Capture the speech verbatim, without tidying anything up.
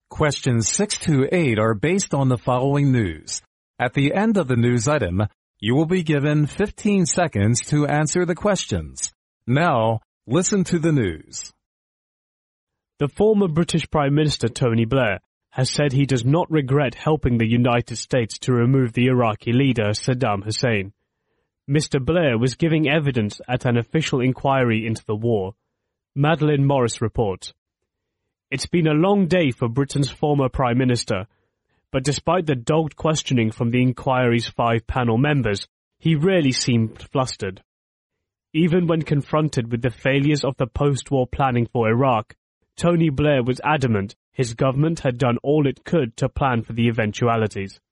Questions six to eight are based on the following news. At the end of the news item, you will be given fifteen seconds to answer the questions. Now, listen to the news. The former British Prime Minister Tony Blair has said he does not regret helping the United States to remove the Iraqi leader Saddam Hussein. Mister Blair was giving evidence at an official inquiry into the war. Madeline Morris reports. It's been a long day for Britain's former Prime Minister, but despite the dogged questioning from the inquiry's five panel members, he rarely seemed flustered. Even when confronted with the failures of the post-war planning for Iraq, Tony Blair was adamant his government had done all it could to plan for the eventualities.